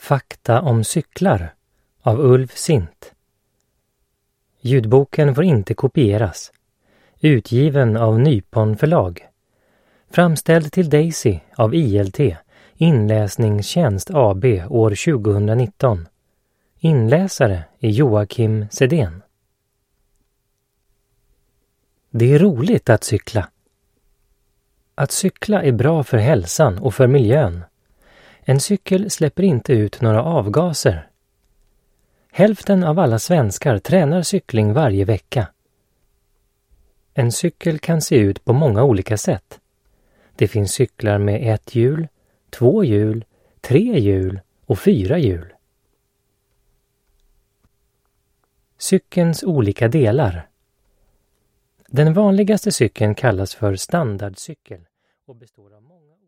Fakta om cyklar av Ulf Sint. Ljudboken får inte kopieras. Utgiven av Nypon förlag. Framställd till Daisy av ILT, Inläsningstjänst AB år 2019. Inläsare är Joakim Sedén. Det är roligt att cykla. Att cykla är bra för hälsan och för miljön. En cykel släpper inte ut några avgaser. Hälften av alla svenskar tränar cykling varje vecka. En cykel kan se ut på många olika sätt. Det finns cyklar med 1 hjul, 2 hjul, 3 hjul och 4 hjul. Cykelns olika delar. Den vanligaste cykeln kallas för standardcykel och består av många